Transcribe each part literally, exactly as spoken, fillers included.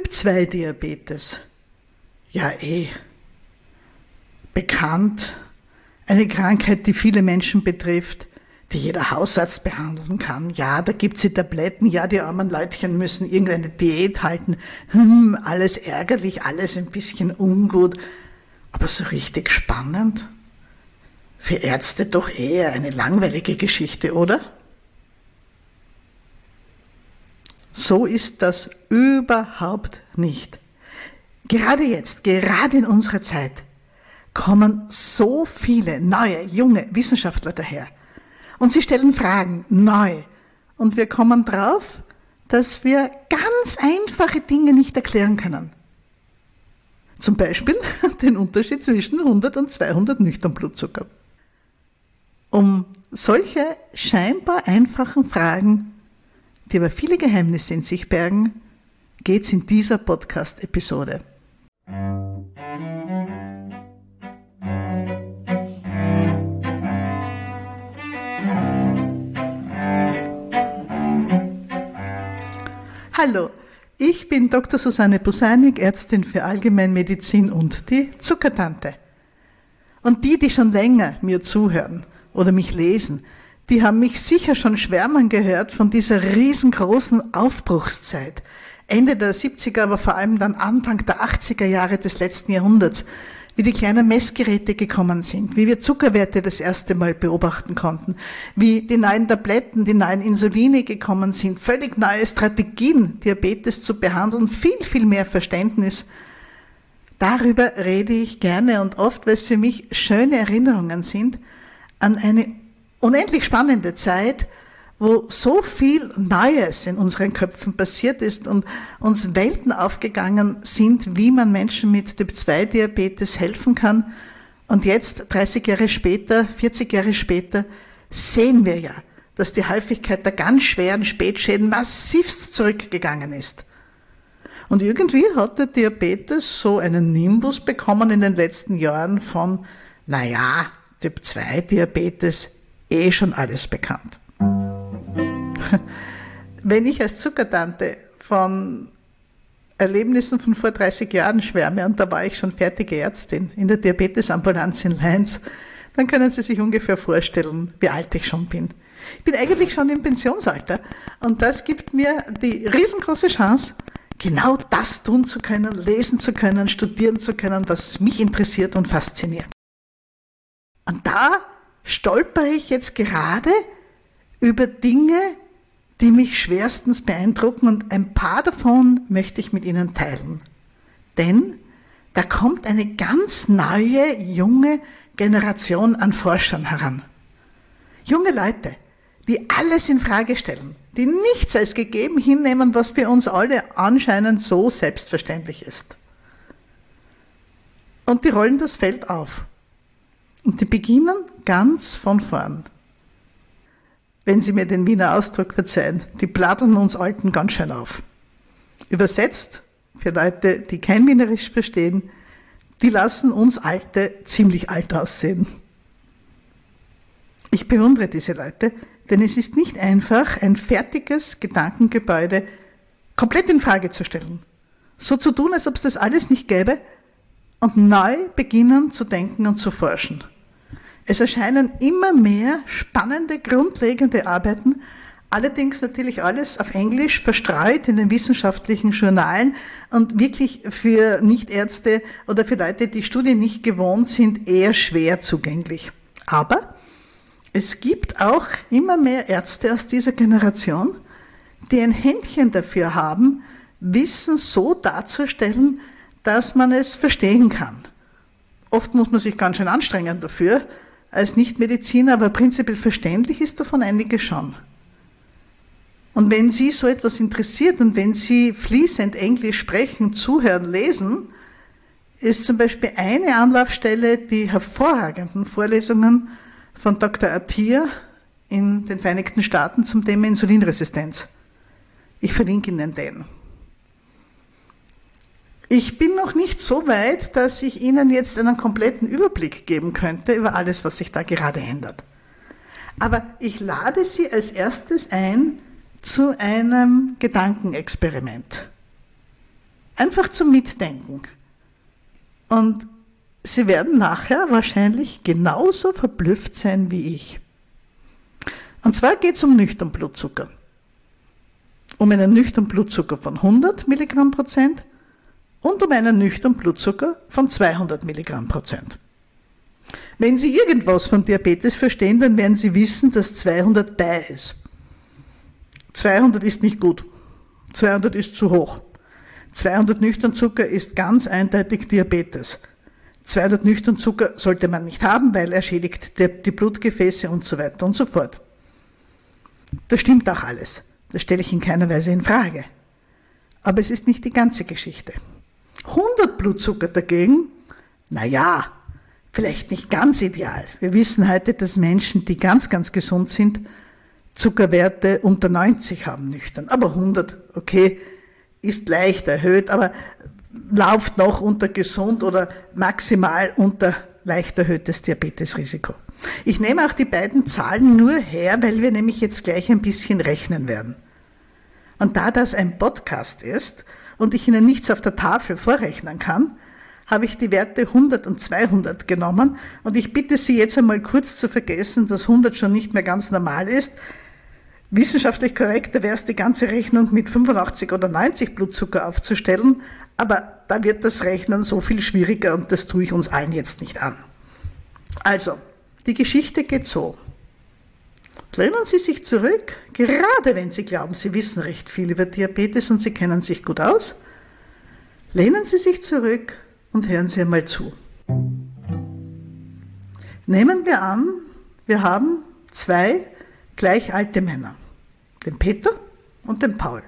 Typ zwei Diabetes. Ja, eh. Bekannt. Eine Krankheit, die viele Menschen betrifft, die jeder Hausarzt behandeln kann. Ja, da gibt's die Tabletten. Ja, die armen Leutchen müssen irgendeine Diät halten. Hm, alles ärgerlich, alles ein bisschen ungut. Aber so richtig spannend? Für Ärzte doch eher eine langweilige Geschichte, oder? So ist das überhaupt nicht. Gerade jetzt, gerade in unserer Zeit, kommen so viele neue, junge Wissenschaftler daher. Und sie stellen Fragen, neu. Und wir kommen drauf, dass wir ganz einfache Dinge nicht erklären können. Zum Beispiel den Unterschied zwischen hundert und zweihundert nüchtern Blutzucker. Um solche scheinbar einfachen Fragen, die aber viele Geheimnisse in sich bergen, geht es in dieser Podcast-Episode. Hallo, ich bin Doktor Susanne Bosanik, Ärztin für Allgemeinmedizin und die Zuckertante. Und die, die schon länger mir zuhören oder mich lesen, die haben mich sicher schon schwärmen gehört von dieser riesengroßen Aufbruchszeit. Ende der siebziger, aber vor allem dann Anfang der achtziger Jahre des letzten Jahrhunderts, wie die kleinen Messgeräte gekommen sind, wie wir Zuckerwerte das erste Mal beobachten konnten, wie die neuen Tabletten, die neuen Insuline gekommen sind, völlig neue Strategien, Diabetes zu behandeln, viel, viel mehr Verständnis. Darüber rede ich gerne und oft, weil es für mich schöne Erinnerungen sind an eine unendlich spannende Zeit, wo so viel Neues in unseren Köpfen passiert ist und uns Welten aufgegangen sind, wie man Menschen mit Typ zwei Diabetes helfen kann. Und jetzt, dreißig Jahre später, vierzig Jahre später, sehen wir ja, dass die Häufigkeit der ganz schweren Spätschäden massivst zurückgegangen ist. Und irgendwie hat der Diabetes so einen Nimbus bekommen in den letzten Jahren von, naja, Typ zwei Diabetes, eh schon alles bekannt. Wenn ich als Zuckertante von Erlebnissen von vor dreißig Jahren schwärme, und da war ich schon fertige Ärztin in der Diabetesambulanz in Linz, dann können Sie sich ungefähr vorstellen, wie alt ich schon bin. Ich bin eigentlich schon im Pensionsalter und das gibt mir die riesengroße Chance, genau das tun zu können, lesen zu können, studieren zu können, was mich interessiert und fasziniert. Und da stolpere ich jetzt gerade über Dinge, die mich schwerstens beeindrucken und ein paar davon möchte ich mit Ihnen teilen. Denn da kommt eine ganz neue, junge Generation an Forschern heran. Junge Leute, die alles in Frage stellen, die nichts als gegeben hinnehmen, was für uns alle anscheinend so selbstverständlich ist. Und die rollen das Feld auf. Und die beginnen ganz von vorn. Wenn Sie mir den Wiener Ausdruck verzeihen, die pladeln uns Alten ganz schön auf. Übersetzt, für Leute, die kein Wienerisch verstehen, die lassen uns Alte ziemlich alt aussehen. Ich bewundere diese Leute, denn es ist nicht einfach, ein fertiges Gedankengebäude komplett in Frage zu stellen. So zu tun, als ob es das alles nicht gäbe und neu beginnen zu denken und zu forschen. Es erscheinen immer mehr spannende, grundlegende Arbeiten, allerdings natürlich alles auf Englisch, verstreut in den wissenschaftlichen Journalen und wirklich für Nichtärzte oder für Leute, die Studien nicht gewohnt sind, eher schwer zugänglich. Aber es gibt auch immer mehr Ärzte aus dieser Generation, die ein Händchen dafür haben, Wissen so darzustellen, dass man es verstehen kann. Oft muss man sich ganz schön anstrengen dafür, als Nichtmediziner, aber prinzipiell verständlich ist davon einige schon. Und wenn Sie so etwas interessiert und wenn Sie fließend Englisch sprechen, zuhören, lesen, ist zum Beispiel eine Anlaufstelle die hervorragenden Vorlesungen von Doktor Attia in den Vereinigten Staaten zum Thema Insulinresistenz. Ich verlinke Ihnen den. Ich bin noch nicht so weit, dass ich Ihnen jetzt einen kompletten Überblick geben könnte über alles, was sich da gerade ändert. Aber ich lade Sie als erstes ein zu einem Gedankenexperiment. Einfach zum Mitdenken. Und Sie werden nachher wahrscheinlich genauso verblüfft sein wie ich. Und zwar geht es um nüchtern Blutzucker. Um einen nüchtern Blutzucker von hundert Milligramm Prozent und um einen nüchtern Blutzucker von zweihundert Milligramm Prozent. Wenn Sie irgendwas von Diabetes verstehen, dann werden Sie wissen, dass zweihundert bei ist. zweihundert ist nicht gut. zweihundert ist zu hoch. zweihundert nüchtern Zucker ist ganz eindeutig Diabetes. zweihundert nüchtern Zucker sollte man nicht haben, weil er schädigt die Blutgefäße und so weiter und so fort. Das stimmt auch alles. Das stelle ich in keiner Weise in Frage. Aber es ist nicht die ganze Geschichte. hundert Blutzucker dagegen, na ja, vielleicht nicht ganz ideal. Wir wissen heute, dass Menschen, die ganz, ganz gesund sind, Zuckerwerte unter neunzig haben nüchtern. Aber hundert, okay, ist leicht erhöht, aber läuft noch unter gesund oder maximal unter leicht erhöhtes Diabetesrisiko. Ich nehme auch die beiden Zahlen nur her, weil wir nämlich jetzt gleich ein bisschen rechnen werden. Und da das ein Podcast ist und ich Ihnen nichts auf der Tafel vorrechnen kann, habe ich die Werte hundert und zweihundert genommen und ich bitte Sie jetzt einmal kurz zu vergessen, dass hundert schon nicht mehr ganz normal ist. Wissenschaftlich korrekter wäre es, die ganze Rechnung mit fünfundachtzig oder neunzig Blutzucker aufzustellen, aber da wird das Rechnen so viel schwieriger und das tue ich uns allen jetzt nicht an. Also, die Geschichte geht so. Lehnen Sie sich zurück, gerade wenn Sie glauben, Sie wissen recht viel über Diabetes und Sie kennen sich gut aus. Lehnen Sie sich zurück und hören Sie einmal zu. Nehmen wir an, wir haben zwei gleich alte Männer, den Peter und den Paul.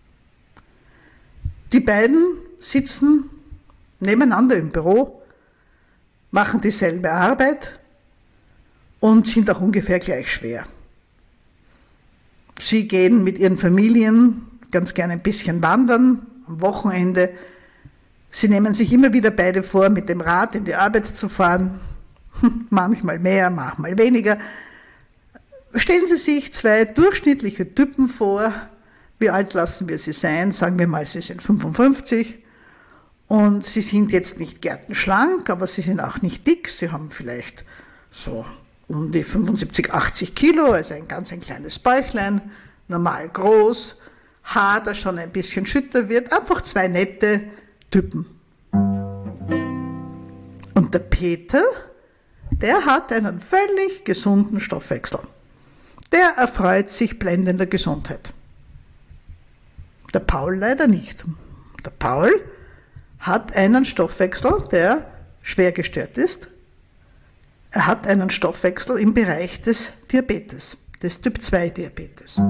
Die beiden sitzen nebeneinander im Büro, machen dieselbe Arbeit und sind auch ungefähr gleich schwer. Sie gehen mit ihren Familien ganz gerne ein bisschen wandern am Wochenende. Sie nehmen sich immer wieder beide vor, mit dem Rad in die Arbeit zu fahren. Manchmal mehr, manchmal weniger. Stellen Sie sich zwei durchschnittliche Typen vor. Wie alt lassen wir sie sein? Sagen wir mal, sie sind fünfundfünfzig. Und sie sind jetzt nicht gärtenschlank, aber sie sind auch nicht dick. Sie haben vielleicht so um die fünfundsiebzig, achtzig Kilo, also ein ganz ein kleines Bäuchlein, normal groß, Haar, das schon ein bisschen schütter wird, einfach zwei nette Typen. Und der Peter, der hat einen völlig gesunden Stoffwechsel. Der erfreut sich blendender Gesundheit. Der Paul leider nicht. Der Paul hat einen Stoffwechsel, der schwer gestört ist. Er hat einen Stoffwechsel im Bereich des Diabetes, des Typ zwei Diabetes.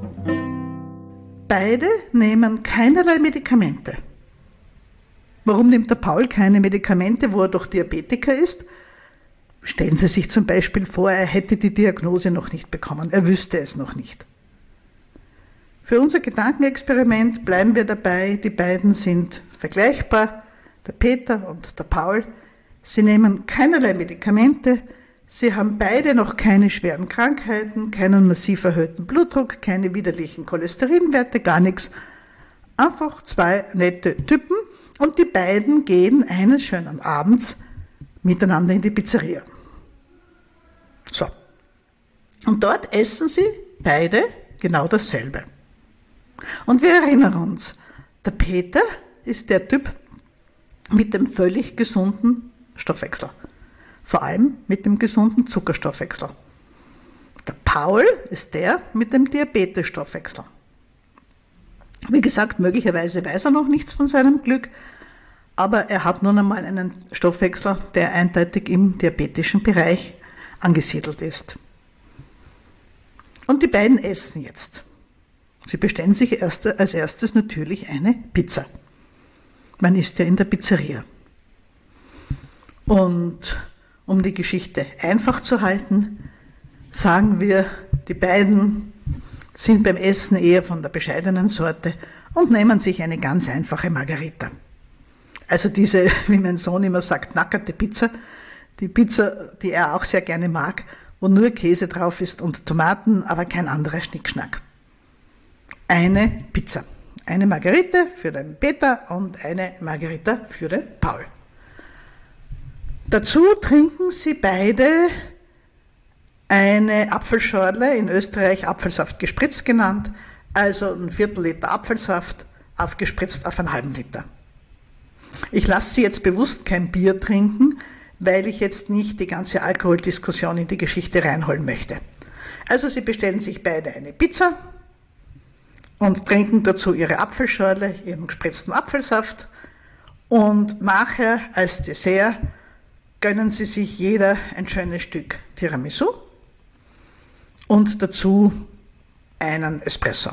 Beide nehmen keinerlei Medikamente. Warum nimmt der Paul keine Medikamente, wo er doch Diabetiker ist? Stellen Sie sich zum Beispiel vor, er hätte die Diagnose noch nicht bekommen, er wüsste es noch nicht. Für unser Gedankenexperiment bleiben wir dabei, die beiden sind vergleichbar, der Peter und der Paul. Sie nehmen keinerlei Medikamente, sie haben beide noch keine schweren Krankheiten, keinen massiv erhöhten Blutdruck, keine widerlichen Cholesterinwerte, gar nichts. Einfach zwei nette Typen und die beiden gehen eines schönen Abends miteinander in die Pizzeria. So. Und dort essen sie beide genau dasselbe. Und wir erinnern uns, der Peter ist der Typ mit dem völlig gesunden Stoffwechsel. Vor allem mit dem gesunden Zuckerstoffwechsel. Der Paul ist der mit dem Diabetesstoffwechsel. Wie gesagt, möglicherweise weiß er noch nichts von seinem Glück, aber er hat nun einmal einen Stoffwechsel, der eindeutig im diabetischen Bereich angesiedelt ist. Und die beiden essen jetzt. Sie bestellen sich erst, als erstes natürlich eine Pizza. Man isst ja in der Pizzeria. Und um die Geschichte einfach zu halten, sagen wir, die beiden sind beim Essen eher von der bescheidenen Sorte und nehmen sich eine ganz einfache Margarita. Also diese, wie mein Sohn immer sagt, nackerte Pizza, die Pizza, die er auch sehr gerne mag, wo nur Käse drauf ist und Tomaten, aber kein anderer Schnickschnack. Eine Pizza. Eine Margarita für den Peter und eine Margarita für den Paul. Dazu trinken sie beide eine Apfelschorle, in Österreich Apfelsaft gespritzt genannt, also ein Viertel Liter Apfelsaft aufgespritzt auf einen halben Liter. Ich lasse sie jetzt bewusst kein Bier trinken, weil ich jetzt nicht die ganze Alkoholdiskussion in die Geschichte reinholen möchte. Also sie bestellen sich beide eine Pizza und trinken dazu ihre Apfelschorle, ihren gespritzten Apfelsaft und nachher als Dessert gönnen sie sich jeder ein schönes Stück Tiramisu und dazu einen Espresso.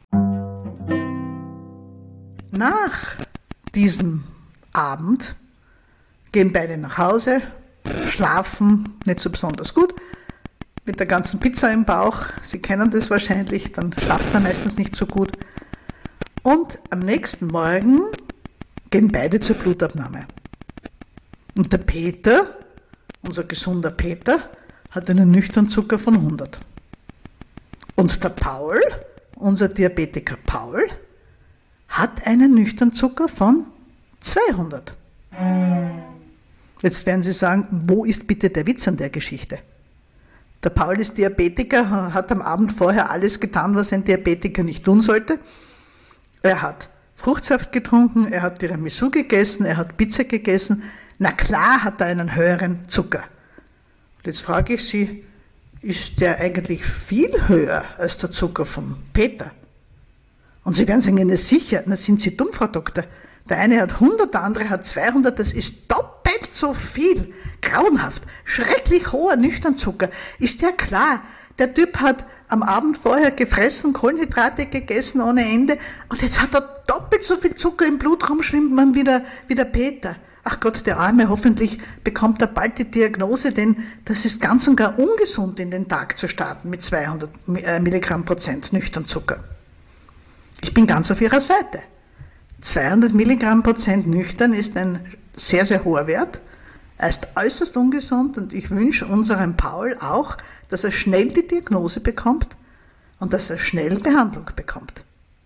Nach diesem Abend gehen beide nach Hause, schlafen nicht so besonders gut, mit der ganzen Pizza im Bauch. Sie kennen das wahrscheinlich, dann schlaft man meistens nicht so gut. Und am nächsten Morgen gehen beide zur Blutabnahme. Und der Peter, unser gesunder Peter, hat einen Nüchternzucker von hundert. Und der Paul, unser Diabetiker Paul, hat einen Nüchternzucker von zweihundert. Jetzt werden Sie sagen, wo ist bitte der Witz an der Geschichte? Der Paul ist Diabetiker, hat am Abend vorher alles getan, was ein Diabetiker nicht tun sollte. Er hat Fruchtsaft getrunken, er hat Tiramisu gegessen, er hat Pizza gegessen. Na klar hat er einen höheren Zucker. Und jetzt frage ich Sie, ist der eigentlich viel höher als der Zucker von Peter? Und Sie werden sagen, na sicher, na sind Sie dumm, Frau Doktor. Der eine hat hundert, der andere hat zweihundert, das ist doppelt so viel. Grauenhaft, schrecklich hoher Nüchternzucker. Ist ja klar, der Typ hat am Abend vorher gefressen, Kohlenhydrate gegessen ohne Ende und jetzt hat er doppelt so viel Zucker im Blut rumschwimmt man wie der, wie der Peter. Ach Gott, der Arme, hoffentlich bekommt er bald die Diagnose, denn das ist ganz und gar ungesund, in den Tag zu starten mit zweihundert Milligramm Prozent Nüchternzucker. Ich bin ganz auf Ihrer Seite. zweihundert Milligramm Prozent nüchtern ist ein sehr, sehr hoher Wert. Er ist äußerst ungesund und ich wünsche unserem Paul auch, dass er schnell die Diagnose bekommt und dass er schnell Behandlung bekommt.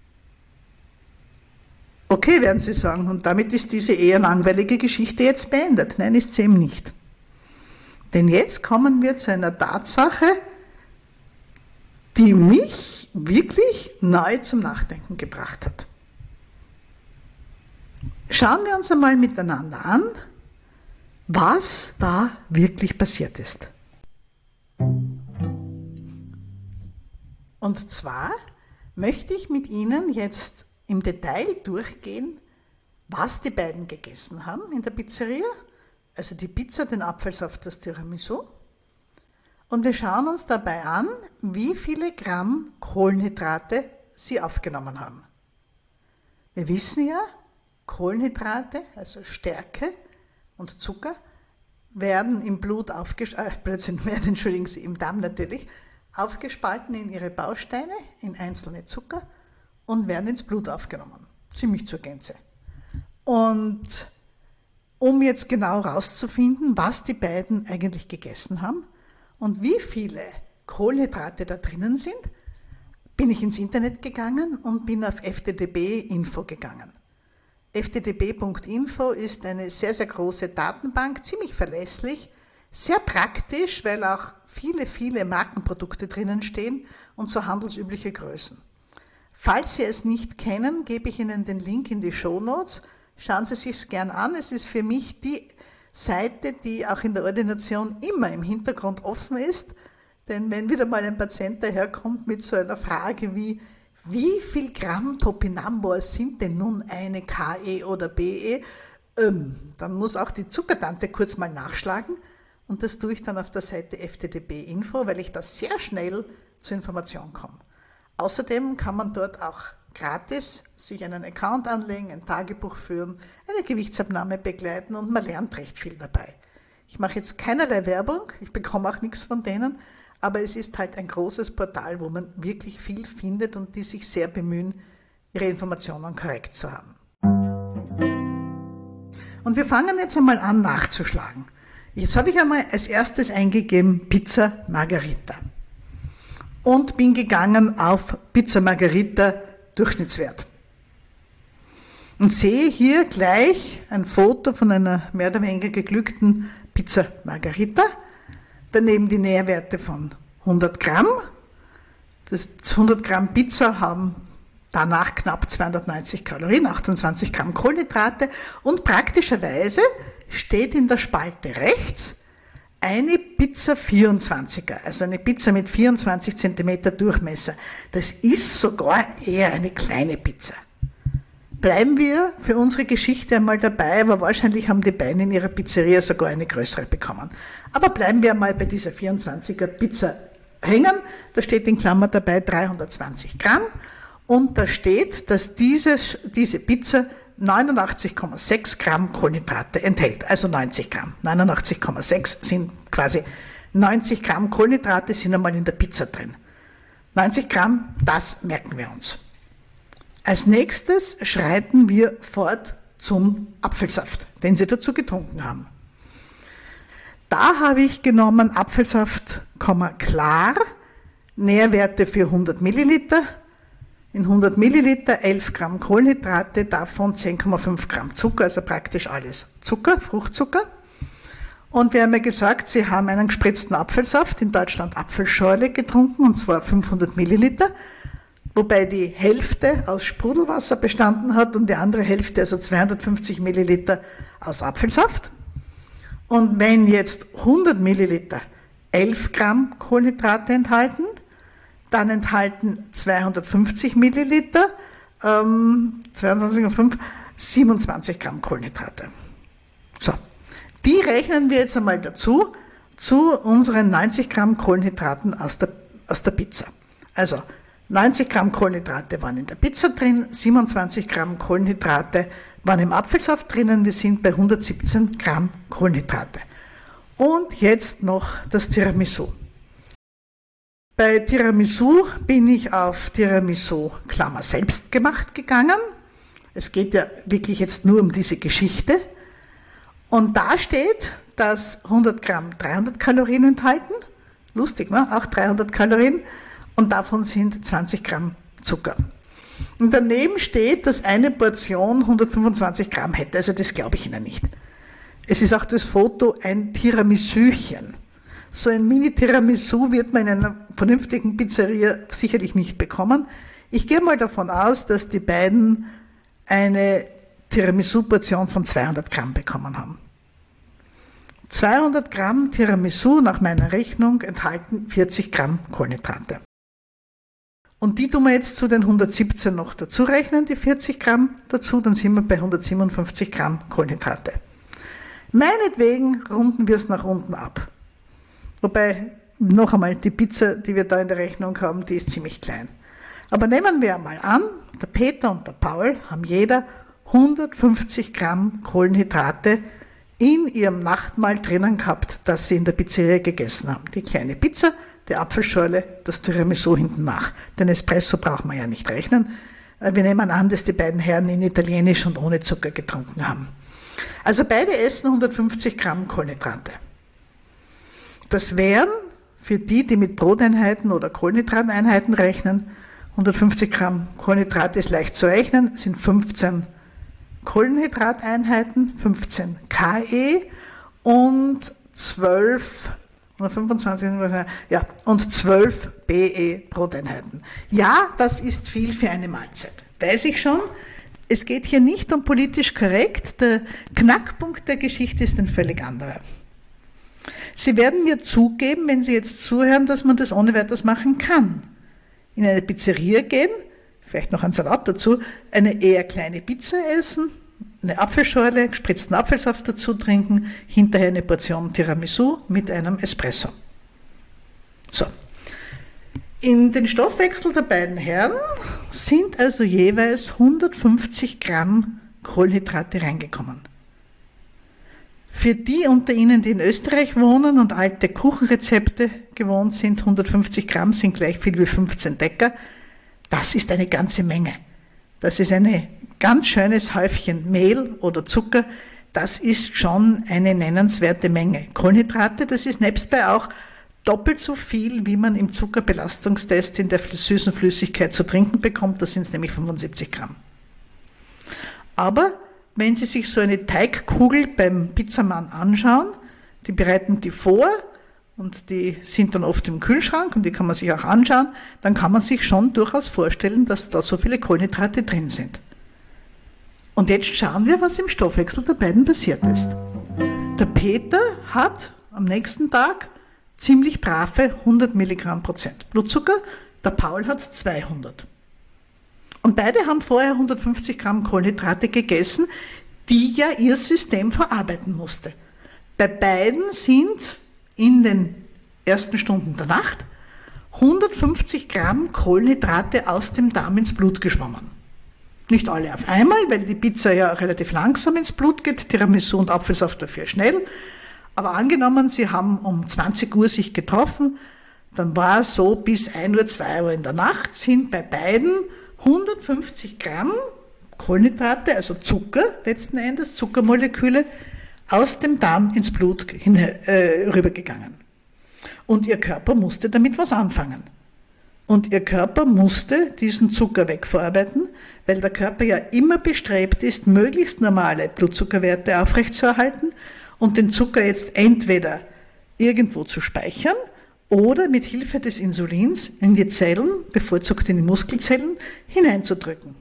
Okay, werden Sie sagen, und damit ist diese eher langweilige Geschichte jetzt beendet. Nein, ist sie eben nicht. Denn jetzt kommen wir zu einer Tatsache, die mich wirklich neu zum Nachdenken gebracht hat. Schauen wir uns einmal miteinander an, was da wirklich passiert ist. Und zwar möchte ich mit Ihnen jetzt im Detail durchgehen, was die beiden gegessen haben in der Pizzeria, also die Pizza, den Apfelsaft, das Tiramisu. Und wir schauen uns dabei an, wie viele Gramm Kohlenhydrate sie aufgenommen haben. Wir wissen ja, Kohlenhydrate, also Stärke und Zucker, werden im Blut aufgespalten, äh, werden, entschuldigen Sie, im Darm natürlich, aufgespalten in ihre Bausteine, in einzelne Zucker und werden ins Blut aufgenommen. Ziemlich zur Gänze. Und um jetzt genau herauszufinden, was die beiden eigentlich gegessen haben und wie viele Kohlenhydrate da drinnen sind, bin ich ins Internet gegangen und bin auf F D D B-Info gegangen. F D D B Punkt info ist eine sehr, sehr große Datenbank, ziemlich verlässlich, sehr praktisch, weil auch viele, viele Markenprodukte drinnen stehen und so handelsübliche Größen. Falls Sie es nicht kennen, gebe ich Ihnen den Link in die Shownotes. Schauen Sie sich es gern an. Es ist für mich die Seite, die auch in der Ordination immer im Hintergrund offen ist. Denn wenn wieder mal ein Patient daherkommt mit so einer Frage wie, wie viel Gramm Topinambur sind denn nun eine K E oder B E, ähm, dann muss auch die Zuckertante kurz mal nachschlagen. Und das tue ich dann auf der Seite F D D B-Info, weil ich da sehr schnell zur Information komme. Außerdem kann man dort auch gratis sich einen Account anlegen, ein Tagebuch führen, eine Gewichtsabnahme begleiten und man lernt recht viel dabei. Ich mache jetzt keinerlei Werbung, ich bekomme auch nichts von denen, aber es ist halt ein großes Portal, wo man wirklich viel findet und die sich sehr bemühen, ihre Informationen korrekt zu haben. Und wir fangen jetzt einmal an nachzuschlagen. Jetzt habe ich einmal als erstes eingegeben Pizza Margherita und bin gegangen auf Pizza Margherita Durchschnittswert. und sehe hier gleich ein Foto von einer mehr oder weniger geglückten Pizza Margherita. Daneben die Nährwerte von hundert Gramm. Das hundert Gramm Pizza haben danach knapp zweihundertneunzig Kalorien, achtundzwanzig Gramm Kohlenhydrate und praktischerweise steht in der Spalte rechts eine Pizza vierundzwanziger, also eine Pizza mit vierundzwanzig Zentimeter Durchmesser. Das ist sogar eher eine kleine Pizza. Bleiben wir für unsere Geschichte einmal dabei, aber wahrscheinlich haben die beiden in ihrer Pizzeria sogar eine größere bekommen. Aber bleiben wir einmal bei dieser vierundzwanziger Pizza hängen. Da steht in Klammer dabei dreihundertzwanzig Gramm und da steht, dass dieses, diese Pizza neunundachtzig Komma sechs Gramm Kohlenhydrate enthält, also neunzig Gramm. neunundachtzig Komma sechs sind quasi neunzig Gramm Kohlenhydrate sind einmal in der Pizza drin. neunzig Gramm, das merken wir uns. Als nächstes schreiten wir fort zum Apfelsaft, den Sie dazu getrunken haben. Da habe ich genommen Apfelsaft, klar, Nährwerte für hundert Milliliter. In hundert Milliliter elf Gramm Kohlenhydrate, davon zehn Komma fünf Gramm Zucker, also praktisch alles Zucker, Fruchtzucker. Und wir haben ja gesagt, Sie haben einen gespritzten Apfelsaft, in Deutschland Apfelschorle getrunken, und zwar fünfhundert Milliliter. Wobei die Hälfte aus Sprudelwasser bestanden hat und die andere Hälfte, also zweihundertfünfzig Milliliter, aus Apfelsaft. Und wenn jetzt hundert Milliliter elf Gramm Kohlenhydrate enthalten, dann enthalten zweihundertfünfzig Milliliter, ähm, zweiundzwanzig Komma fünf, siebenundzwanzig Gramm Kohlenhydrate. So, die rechnen wir jetzt einmal dazu, zu unseren neunzig Gramm Kohlenhydraten aus der, aus der Pizza. Also, neunzig Gramm Kohlenhydrate waren in der Pizza drin, siebenundzwanzig Gramm Kohlenhydrate waren im Apfelsaft drinnen, wir sind bei hundertsiebzehn Gramm Kohlenhydrate. Und jetzt noch das Tiramisu. Bei Tiramisu bin ich auf Tiramisu, Klammer, selbst gemacht gegangen. Es geht ja wirklich jetzt nur um diese Geschichte. Und da steht, dass hundert Gramm dreihundert Kalorien enthalten. Lustig, ne? Auch dreihundert Kalorien. Und davon sind zwanzig Gramm Zucker. Und daneben steht, dass eine Portion hundertfünfundzwanzig Gramm hätte. Also das glaube ich Ihnen nicht. Es ist auch das Foto ein Tiramisuchen. So ein Mini-Tiramisu wird man in einer vernünftigen Pizzeria sicherlich nicht bekommen. Ich gehe mal davon aus, dass die beiden eine Tiramisu-Portion von zweihundert Gramm bekommen haben. zweihundert Gramm Tiramisu nach meiner Rechnung enthalten vierzig Gramm Kohlenhydrate. Und die tun wir jetzt zu den hundertsiebzehn noch dazu rechnen, die vierzig Gramm dazu, dann sind wir bei hundertsiebenundfünfzig Gramm Kohlenhydrate. Meinetwegen runden wir es nach unten ab. Wobei, noch einmal, die Pizza, die wir da in der Rechnung haben, die ist ziemlich klein. Aber nehmen wir einmal an, der Peter und der Paul haben jeder hundertfünfzig Gramm Kohlenhydrate in ihrem Nachtmahl drinnen gehabt, das sie in der Pizzeria gegessen haben. Die kleine Pizza, die Apfelschorle, das Tiramisu hinten nach. Den Espresso braucht man ja nicht rechnen. Wir nehmen an, dass die beiden Herren in Italienisch und ohne Zucker getrunken haben. Also beide essen hundertfünfzig Gramm Kohlenhydrate. Das wären für die, die mit Broteinheiten oder Kohlenhydrateinheiten rechnen, hundertfünfzig Gramm Kohlenhydrate ist leicht zu rechnen, sind fünfzehn Kohlenhydrateinheiten, fünfzehn Ke und zwölf, oder fünfundzwanzig, ja, und zwölf Be Broteinheiten. Ja, das ist viel für eine Mahlzeit. Weiß ich schon. Es geht hier nicht um politisch korrekt. Der Knackpunkt der Geschichte ist ein völlig anderer. Sie werden mir zugeben, wenn Sie jetzt zuhören, dass man das ohne weiteres machen kann. In eine Pizzeria gehen, vielleicht noch einen Salat dazu, eine eher kleine Pizza essen, eine Apfelschorle, gespritzten Apfelsaft dazu trinken, hinterher eine Portion Tiramisu mit einem Espresso. So. In den Stoffwechsel der beiden Herren sind also jeweils hundertfünfzig Gramm Kohlenhydrate reingekommen. Für die unter Ihnen, die in Österreich wohnen und alte Kuchenrezepte gewohnt sind, hundertfünfzig Gramm sind gleich viel wie fünfzehn Decker. Das ist eine ganze Menge. Das ist ein ganz schönes Häufchen Mehl oder Zucker. Das ist schon eine nennenswerte Menge Kohlenhydrate. Das ist nebstbei auch doppelt so viel, wie man im Zuckerbelastungstest in der süßen Flüssigkeit zu trinken bekommt. Da sind es nämlich fünfundsiebzig Gramm. Aber wenn Sie sich so eine Teigkugel beim Pizzamann anschauen, die bereiten die vor und die sind dann oft im Kühlschrank und die kann man sich auch anschauen, dann kann man sich schon durchaus vorstellen, dass da so viele Kohlenhydrate drin sind. Und jetzt schauen wir, was im Stoffwechsel der beiden passiert ist. Der Peter hat am nächsten Tag ziemlich brave hundert Milligramm Prozent Blutzucker, der Paul hat zweihundert. Und beide haben vorher hundertfünfzig Gramm Kohlenhydrate gegessen, die ja ihr System verarbeiten musste. Bei beiden sind in den ersten Stunden der Nacht hundertfünfzig Gramm Kohlenhydrate aus dem Darm ins Blut geschwommen. Nicht alle auf einmal, weil die Pizza ja relativ langsam ins Blut geht, Tiramisu und Apfelsaft dafür schnell. Aber angenommen, Sie haben um zwanzig Uhr sich getroffen, dann war es so bis ein Uhr, zwei Uhr in der Nacht, sind bei beiden hundertfünfzig Gramm Kohlenhydrate, also Zucker letzten Endes, Zuckermoleküle, aus dem Darm ins Blut hin, äh, rübergegangen. Und Ihr Körper musste damit was anfangen. Und Ihr Körper musste diesen Zucker wegverarbeiten, weil der Körper ja immer bestrebt ist, möglichst normale Blutzuckerwerte aufrechtzuerhalten und den Zucker jetzt entweder irgendwo zu speichern oder mit Hilfe des Insulins in die Zellen, bevorzugt in die Muskelzellen, hineinzudrücken.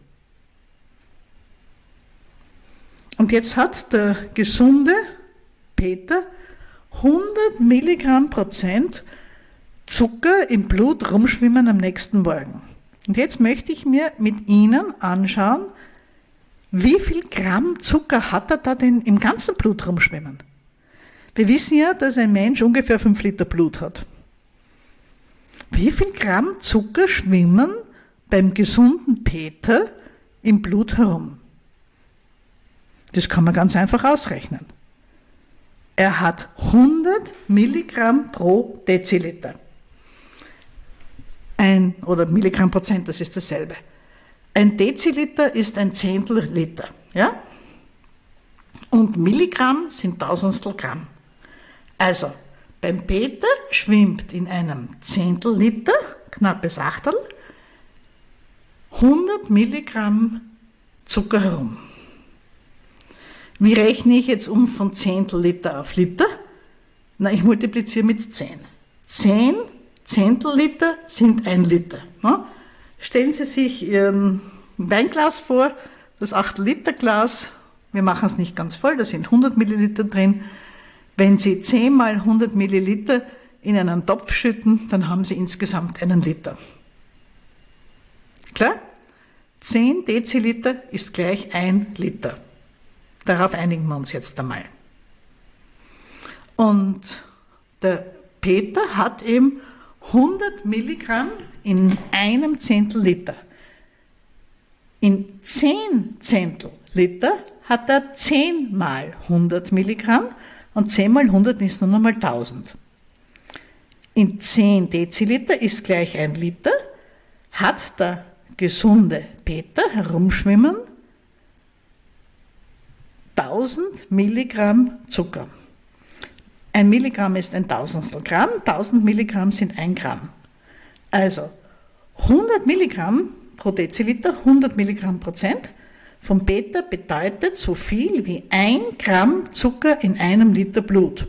Und jetzt hat der gesunde Peter hundert Milligramm Prozent Zucker im Blut rumschwimmen am nächsten Morgen. Und jetzt möchte ich mir mit Ihnen anschauen, wie viel Gramm Zucker hat er da denn im ganzen Blut rumschwimmen? Wir wissen ja, dass ein Mensch ungefähr fünf Liter Blut hat. Wie viel Gramm Zucker schwimmen beim gesunden Peter im Blut herum? Das kann man ganz einfach ausrechnen. Er hat hundert Milligramm pro Deziliter. Ein, oder Milligramm Prozent, das ist dasselbe. Ein Deziliter ist ein Zehntel Liter. Ja? Und Milligramm sind Tausendstel Gramm. Also, beim Peter schwimmt in einem Zehntel Liter, knappes Achtel, hundert Milligramm Zucker herum. Wie rechne ich jetzt um von Zehntel Liter auf Liter? Na, ich multipliziere mit zehn. zehn Zehntel Liter sind ein Liter. Ne? Stellen Sie sich Ihren Weinglas vor, das acht Liter Glas, wir machen es nicht ganz voll, da sind hundert Milliliter drin. Wenn Sie zehn mal hundert Milliliter in einen Topf schütten, dann haben Sie insgesamt einen Liter. Klar? zehn Deziliter ist gleich ein Liter. Darauf einigen wir uns jetzt einmal. Und der Peter hat eben hundert Milligramm in einem Zehntel Liter. In zehn Zehntel Liter hat er zehn mal hundert Milligramm und zehn mal hundert ist nun einmal tausend. In zehn Deziliter ist gleich ein Liter, hat der gesunde Peter herumschwimmen tausend Milligramm Zucker. Ein Milligramm ist ein Tausendstel Gramm, tausend Milligramm sind ein Gramm. Also hundert Milligramm pro Deziliter, hundert Milligramm Prozent vom Peter bedeutet so viel wie ein Gramm Zucker in einem Liter Blut.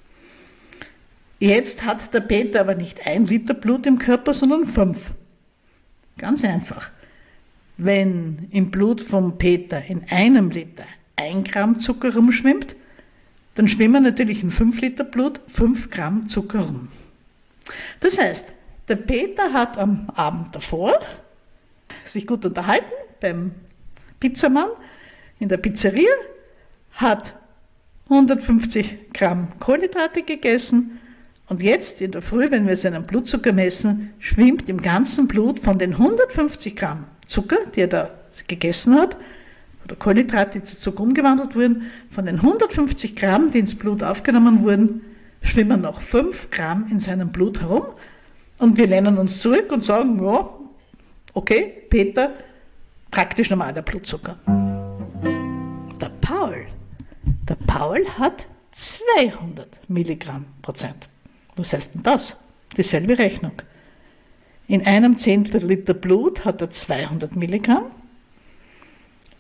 Jetzt hat der Peter aber nicht ein Liter Blut im Körper, sondern fünf. Ganz einfach. Wenn im Blut vom Peter in einem Liter ein Gramm Zucker rumschwimmt, dann schwimmen natürlich in fünf Liter Blut fünf Gramm Zucker rum. Das heißt, der Peter hat am Abend davor sich gut unterhalten beim Pizzamann in der Pizzeria, hat hundertfünfzig Gramm Kohlenhydrate gegessen und jetzt in der Früh, wenn wir seinen Blutzucker messen, schwimmt im ganzen Blut von den hundertfünfzig Gramm Zucker, die er da gegessen hat, oder Kohlenhydrate, die zu Zucker umgewandelt wurden, von den hundertfünfzig Gramm, die ins Blut aufgenommen wurden, schwimmen noch fünf Gramm in seinem Blut herum und wir lehnen uns zurück und sagen, ja, okay, Peter, praktisch normaler Blutzucker. Der Paul, der Paul hat zweihundert Milligramm Prozent. Was heißt denn das? Dieselbe Rechnung. In einem Zehntel Liter Blut hat er zweihundert Milligramm.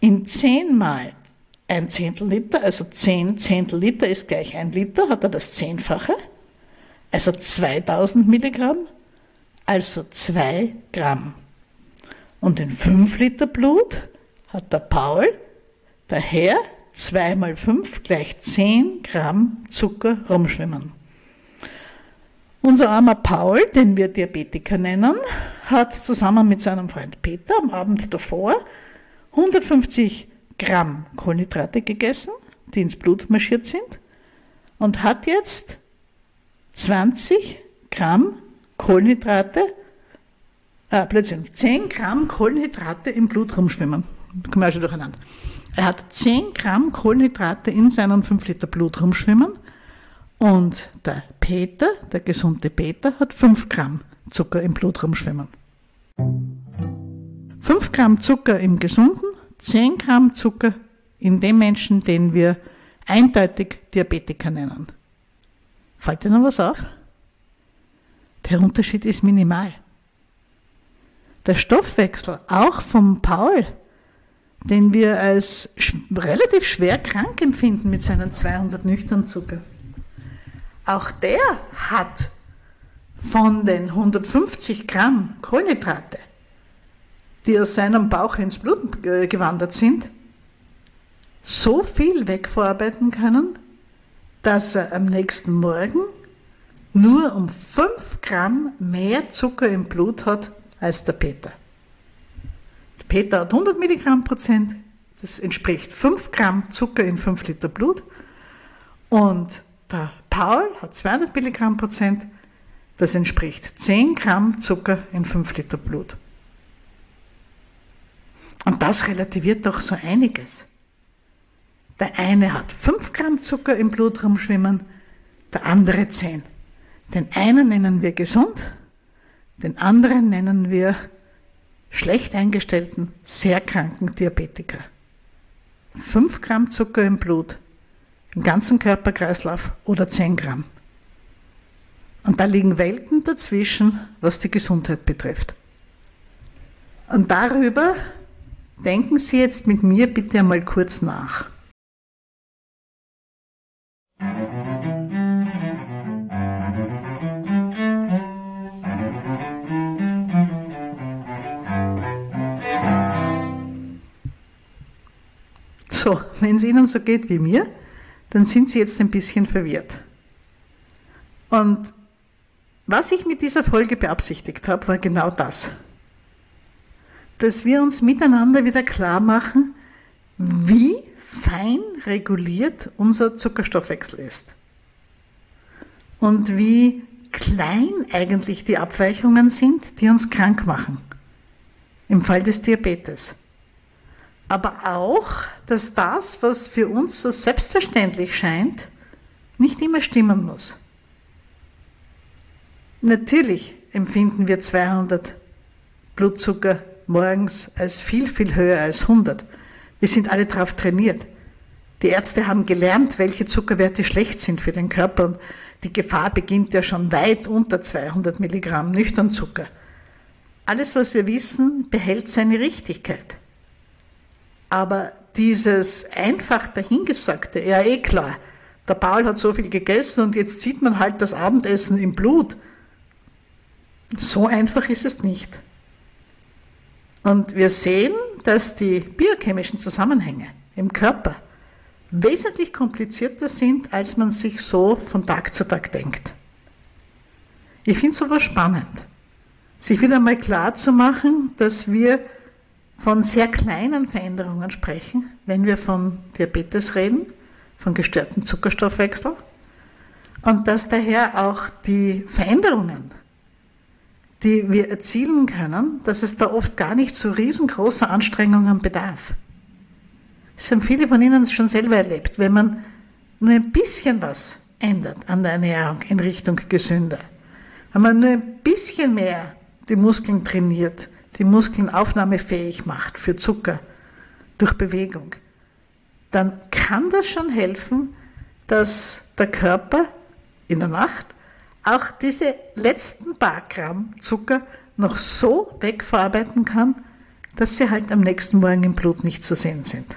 in zehn mal ein Zehntel Liter, also zehn Zehntel Liter ist gleich ein Liter, hat er das Zehnfache, also zweitausend Milligramm, also zwei Gramm. Und in fünf Liter Blut hat der Paul daher zwei mal fünf gleich zehn Gramm Zucker rumschwimmen. Unser armer Paul, den wir Diabetiker nennen, hat zusammen mit seinem Freund Peter am Abend davor hundertfünfzig Gramm Kohlenhydrate gegessen, die ins Blut marschiert sind, und hat jetzt zwanzig Gramm Kohlenhydrate, äh, plötzlich zehn Gramm Kohlenhydrate im Blut rumschwimmen. Kommen wir schon durcheinander. Er hat zehn Gramm Kohlenhydrate in seinem fünf Liter Blut rumschwimmen und der Peter, der gesunde Peter, hat fünf Gramm Zucker im Blut rumschwimmen. fünf Gramm Zucker im Gesunden, zehn Gramm Zucker in dem Menschen, den wir eindeutig Diabetiker nennen. Fällt dir noch was auf? Der Unterschied ist minimal. Der Stoffwechsel, auch vom Paul, den wir als relativ schwer krank empfinden mit seinen zweihundert nüchtern Zucker, auch der hat von den hundertfünfzig Gramm Kohlenhydrate, die aus seinem Bauch ins Blut gewandert sind, so viel wegverarbeiten können, dass er am nächsten Morgen nur um fünf Gramm mehr Zucker im Blut hat als der Peter. Der Peter hat hundert Milligramm Prozent, das entspricht fünf Gramm Zucker in fünf Liter Blut, und der Paul hat zweihundert Milligramm Prozent, das entspricht zehn Gramm Zucker in fünf Liter Blut. Und das relativiert doch so einiges. Der eine hat fünf Gramm Zucker im Blut rumschwimmen, der andere zehn. Den einen nennen wir gesund, den anderen nennen wir schlecht eingestellten, sehr kranken Diabetiker. fünf Gramm Zucker im Blut, im ganzen Körperkreislauf oder zehn Gramm. Und da liegen Welten dazwischen, was die Gesundheit betrifft. Und darüber denken Sie jetzt mit mir bitte einmal kurz nach. So, wenn es Ihnen so geht wie mir, dann sind Sie jetzt ein bisschen verwirrt. Und was ich mit dieser Folge beabsichtigt habe, war genau das. Dass wir uns miteinander wieder klar machen, wie fein reguliert unser Zuckerstoffwechsel ist. Und wie klein eigentlich die Abweichungen sind, die uns krank machen. Im Fall des Diabetes. Aber auch, dass das, was für uns so selbstverständlich scheint, nicht immer stimmen muss. Natürlich empfinden wir zweihundert Blutzucker morgens als viel, viel höher als hundert. Wir sind alle darauf trainiert. Die Ärzte haben gelernt, welche Zuckerwerte schlecht sind für den Körper, und die Gefahr beginnt ja schon weit unter zweihundert Milligramm nüchtern Zucker. Alles, was wir wissen, behält seine Richtigkeit. Aber dieses einfach dahingesagte, ja eh klar, der Paul hat so viel gegessen und jetzt sieht man halt das Abendessen im Blut. So einfach ist es nicht. Und wir sehen, dass die biochemischen Zusammenhänge im Körper wesentlich komplizierter sind, als man sich so von Tag zu Tag denkt. Ich finde es aber spannend, sich wieder mal klar zu machen, dass wir von sehr kleinen Veränderungen sprechen, wenn wir von Diabetes reden, von gestörtem Zuckerstoffwechsel, und dass daher auch die Veränderungen, die wir erzielen können, dass es da oft gar nicht so riesengroßer Anstrengungen bedarf. Das haben viele von Ihnen schon selber erlebt. Wenn man nur ein bisschen was ändert an der Ernährung in Richtung gesünder, wenn man nur ein bisschen mehr die Muskeln trainiert, die Muskeln aufnahmefähig macht für Zucker durch Bewegung, dann kann das schon helfen, dass der Körper in der Nacht auch diese letzten paar Gramm Zucker noch so wegverarbeiten kann, dass sie halt am nächsten Morgen im Blut nicht zu sehen sind.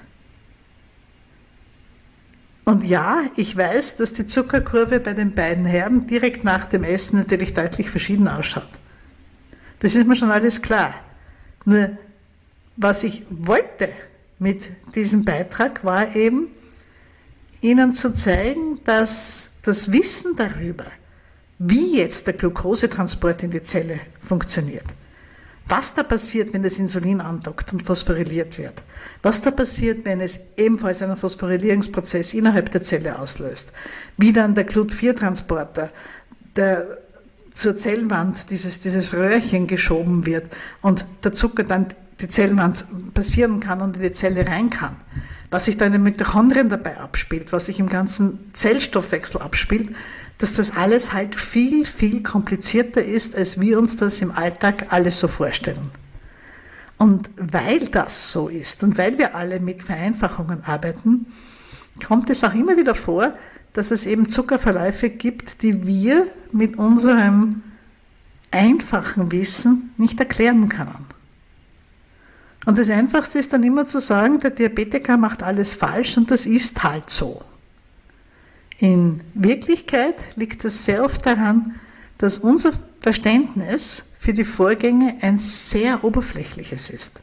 Und ja, ich weiß, dass die Zuckerkurve bei den beiden Herren direkt nach dem Essen natürlich deutlich verschieden ausschaut. Das ist mir schon alles klar. Nur, was ich wollte mit diesem Beitrag war eben, Ihnen zu zeigen, dass das Wissen darüber, wie jetzt der Glukosetransport in die Zelle funktioniert, was da passiert, wenn das Insulin andockt und phosphoryliert wird, was da passiert, wenn es ebenfalls einen Phosphorylierungsprozess innerhalb der Zelle auslöst, wie dann der Glut vier Transporter der zur Zellwand, dieses, dieses Röhrchen geschoben wird und der Zucker dann die Zellwand passieren kann und in die Zelle rein kann, was sich da in den Mitochondrien dabei abspielt, was sich im ganzen Zellstoffwechsel abspielt, dass das alles halt viel, viel komplizierter ist, als wir uns das im Alltag alles so vorstellen. Und weil das so ist und weil wir alle mit Vereinfachungen arbeiten, kommt es auch immer wieder vor, dass es eben Zuckerverläufe gibt, die wir mit unserem einfachen Wissen nicht erklären können. Und das Einfachste ist dann immer zu sagen, der Diabetiker macht alles falsch und das ist halt so. In Wirklichkeit liegt es sehr oft daran, dass unser Verständnis für die Vorgänge ein sehr oberflächliches ist.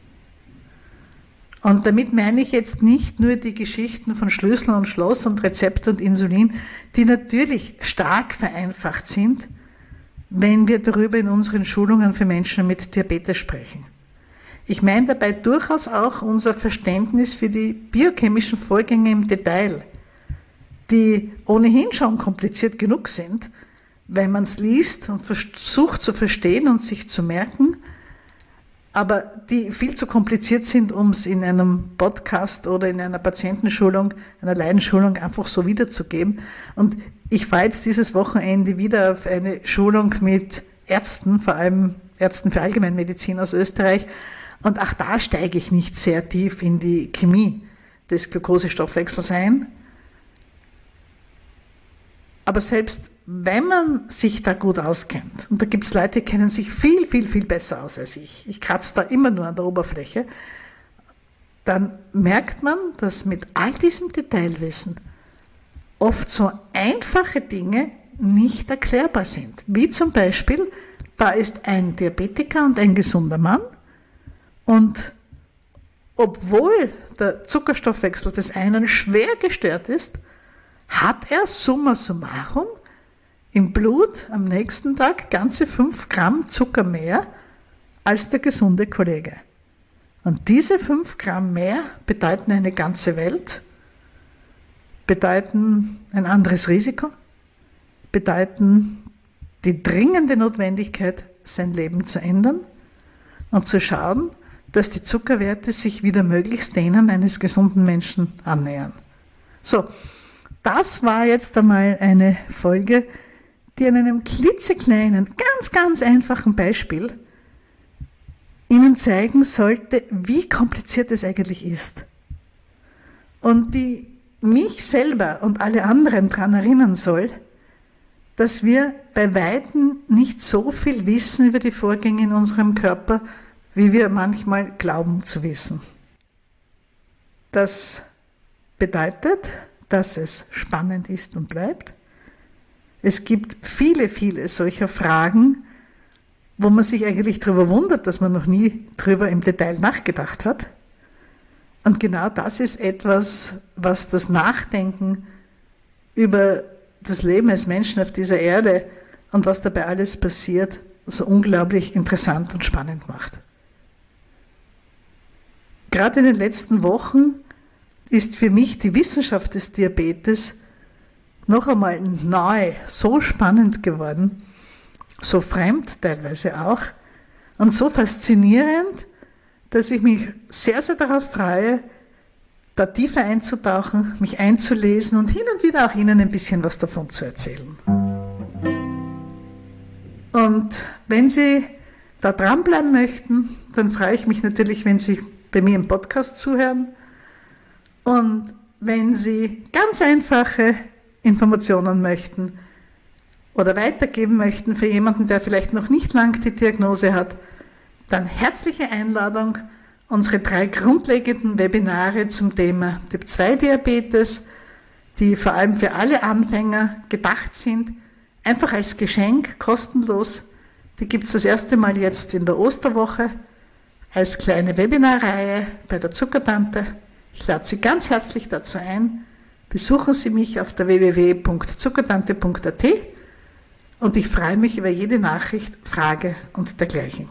Und damit meine ich jetzt nicht nur die Geschichten von Schlüssel und Schloss und Rezept und Insulin, die natürlich stark vereinfacht sind, wenn wir darüber in unseren Schulungen für Menschen mit Diabetes sprechen. Ich meine dabei durchaus auch unser Verständnis für die biochemischen Vorgänge im Detail, die ohnehin schon kompliziert genug sind, wenn man es liest und versucht zu verstehen und sich zu merken, aber die viel zu kompliziert sind, um es in einem Podcast oder in einer Patientenschulung, einer Laienschulung einfach so wiederzugeben. Und ich fahre jetzt dieses Wochenende wieder auf eine Schulung mit Ärzten, vor allem Ärzten für Allgemeinmedizin aus Österreich. Und auch da steige ich nicht sehr tief in die Chemie des Glukosestoffwechsels ein. Aber selbst wenn man sich da gut auskennt, und da gibt es Leute, die kennen sich viel, viel, viel besser aus als ich, ich kratze da immer nur an der Oberfläche, dann merkt man, dass mit all diesem Detailwissen oft so einfache Dinge nicht erklärbar sind. Wie zum Beispiel, da ist ein Diabetiker und ein gesunder Mann und obwohl der Zuckerstoffwechsel des einen schwer gestört ist, hat er summa summarum im Blut am nächsten Tag ganze fünf Gramm Zucker mehr als der gesunde Kollege. Und diese fünf Gramm mehr bedeuten eine ganze Welt, bedeuten ein anderes Risiko, bedeuten die dringende Notwendigkeit, sein Leben zu ändern und zu schauen, dass die Zuckerwerte sich wieder möglichst denen eines gesunden Menschen annähern. So, das war jetzt einmal eine Folge, die an einem klitzekleinen, ganz, ganz einfachen Beispiel Ihnen zeigen sollte, wie kompliziert es eigentlich ist. Und die mich selber und alle anderen daran erinnern soll, dass wir bei Weitem nicht so viel wissen über die Vorgänge in unserem Körper, wie wir manchmal glauben zu wissen. Das bedeutet, dass es spannend ist und bleibt. Es gibt viele, viele solcher Fragen, wo man sich eigentlich darüber wundert, dass man noch nie darüber im Detail nachgedacht hat. Und genau das ist etwas, was das Nachdenken über das Leben als Menschen auf dieser Erde und was dabei alles passiert, so unglaublich interessant und spannend macht. Gerade in den letzten Wochen ist für mich die Wissenschaft des Diabetes noch einmal neu so spannend geworden, so fremd teilweise auch und so faszinierend, dass ich mich sehr, sehr darauf freue, da tiefer einzutauchen, mich einzulesen und hin und wieder auch Ihnen ein bisschen was davon zu erzählen. Und wenn Sie da dranbleiben möchten, dann freue ich mich natürlich, wenn Sie bei mir im Podcast zuhören. Und wenn Sie ganz einfache Informationen möchten oder weitergeben möchten für jemanden, der vielleicht noch nicht lang die Diagnose hat, dann herzliche Einladung unsere drei grundlegenden Webinare zum Thema Typ zwei Diabetes, die vor allem für alle Anfänger gedacht sind, einfach als Geschenk, kostenlos. Die gibt es das erste Mal jetzt in der Osterwoche als kleine Webinarreihe bei der Zuckertante. Ich lade Sie ganz herzlich dazu ein. Besuchen Sie mich auf der w w w punkt zuckertante punkt a t und ich freue mich über jede Nachricht, Frage und dergleichen.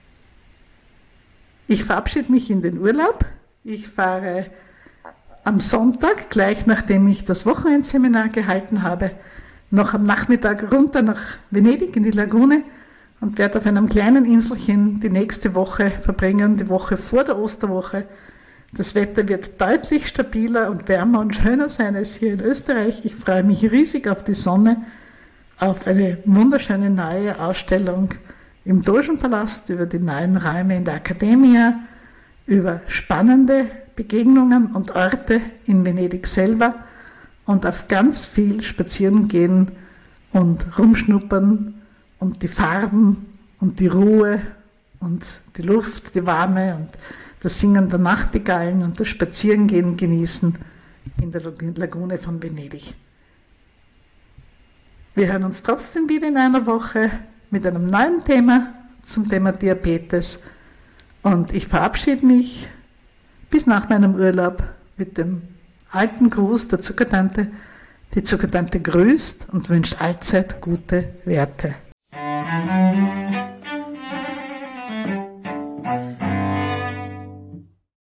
Ich verabschiede mich in den Urlaub. Ich fahre am Sonntag, gleich nachdem ich das Wochenendseminar gehalten habe, noch am Nachmittag runter nach Venedig in die Lagune und werde auf einem kleinen Inselchen die nächste Woche verbringen, die Woche vor der Osterwoche. Das Wetter wird deutlich stabiler und wärmer und schöner sein als hier in Österreich. Ich freue mich riesig auf die Sonne, auf eine wunderschöne neue Ausstellung im Dogenpalast, über die neuen Räume in der Akademie, über spannende Begegnungen und Orte in Venedig selber und auf ganz viel spazieren gehen und rumschnuppern und die Farben und die Ruhe und die Luft, die Warme und das Singen der Nachtigallen und das Spazierengehen genießen in der Lagune von Venedig. Wir hören uns trotzdem wieder in einer Woche mit einem neuen Thema zum Thema Diabetes und ich verabschiede mich bis nach meinem Urlaub mit dem alten Gruß der Zuckertante. Die Zuckertante grüßt und wünscht allzeit gute Werte.